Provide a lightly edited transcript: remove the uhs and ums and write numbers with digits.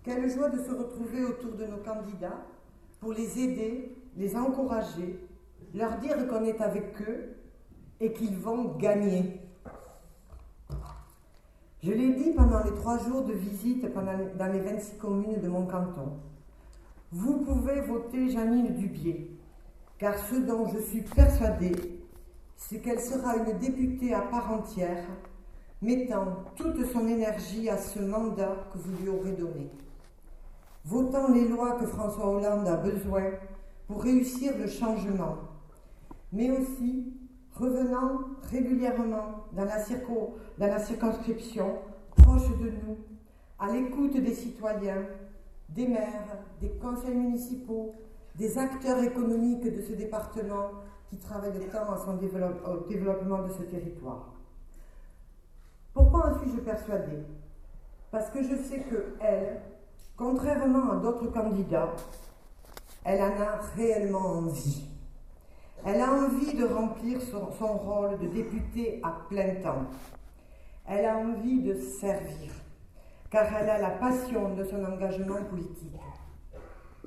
Quelle joie de se retrouver autour de nos candidats pour les aider, les encourager, leur dire qu'on est avec eux et qu'ils vont gagner. Je l'ai dit pendant les 3 jours de visite dans les 26 communes de mon canton. Vous pouvez voter Jeannine Dubié, car ce dont je suis persuadée, c'est qu'elle sera une députée à part entière, mettant toute son énergie à ce mandat que vous lui aurez donné. Votant les lois que François Hollande a besoin pour réussir le changement, mais aussi revenant régulièrement dans la circonscription, proche de nous, à l'écoute des citoyens, des maires, des conseils municipaux, des acteurs économiques de ce département qui travaillent tant au développement de ce territoire. Pourquoi en suis-je persuadée? Parce que je sais qu'elle, contrairement à d'autres candidats, elle en a réellement envie. Elle a envie de remplir son rôle de députée à plein temps. Elle a envie de servir, car elle a la passion de son engagement politique.